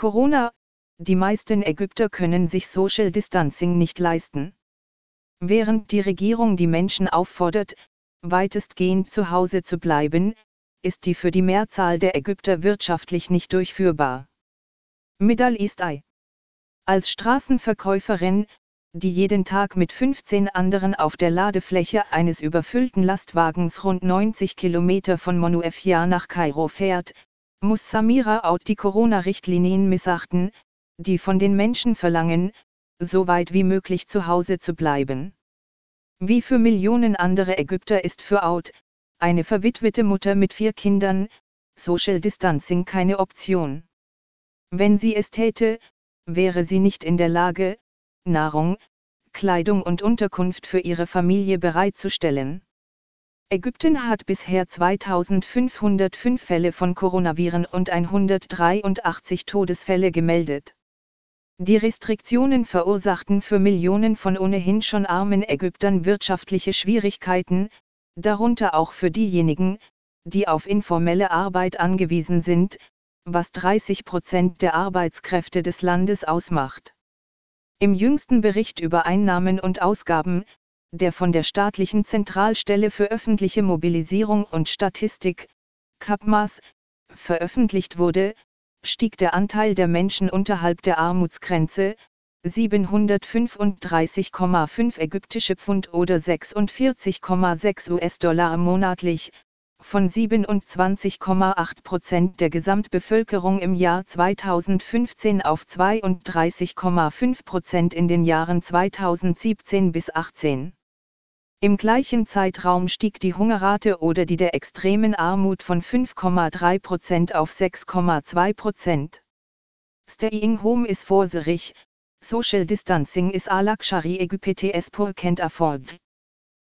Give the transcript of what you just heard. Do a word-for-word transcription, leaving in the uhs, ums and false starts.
Corona, die meisten Ägypter können sich Social Distancing nicht leisten. Während die Regierung die Menschen auffordert, weitestgehend zu Hause zu bleiben, ist die für die Mehrzahl der Ägypter wirtschaftlich nicht durchführbar. Middle East Eye. Als Straßenverkäuferin, die jeden Tag mit fünfzehn anderen auf der Ladefläche eines überfüllten Lastwagens rund neunzig Kilometer von Monuefia nach Kairo fährt, muss Samira Oud die Corona-Richtlinien missachten, die von den Menschen verlangen, so weit wie möglich zu Hause zu bleiben. Wie für Millionen andere Ägypter ist für Oud, eine verwitwete Mutter mit vier Kindern, Social Distancing keine Option. Wenn sie es täte, wäre sie nicht in der Lage, Nahrung, Kleidung und Unterkunft für ihre Familie bereitzustellen. Ägypten hat bisher zweitausendfünfhundertfünf Fälle von Coronaviren und hundertdreiundachtzig Todesfälle gemeldet. Die Restriktionen verursachten für Millionen von ohnehin schon armen Ägyptern wirtschaftliche Schwierigkeiten, darunter auch für diejenigen, die auf informelle Arbeit angewiesen sind, was dreißig Prozent der Arbeitskräfte des Landes ausmacht. Im jüngsten Bericht über Einnahmen und Ausgaben, der von der staatlichen Zentralstelle für öffentliche Mobilisierung und Statistik, CAPMAS, veröffentlicht wurde, stieg der Anteil der Menschen unterhalb der Armutsgrenze, siebenhundertfünfunddreißig Komma fünf ägyptische Pfund oder sechsundvierzig Komma sechs US-Dollar monatlich, von siebenundzwanzig Komma acht Prozent der Gesamtbevölkerung im Jahr zweitausendfünfzehn auf zweiunddreißig Komma fünf Prozent in den Jahren zweitausendsiebzehn bis achtzehn. Im gleichen Zeitraum stieg die Hungerrate oder die der extremen Armut von fünf Komma drei Prozent auf sechs Komma zwei Prozent. Staying home is forcerig, social distancing is a luxury Egypte es pour can't afford.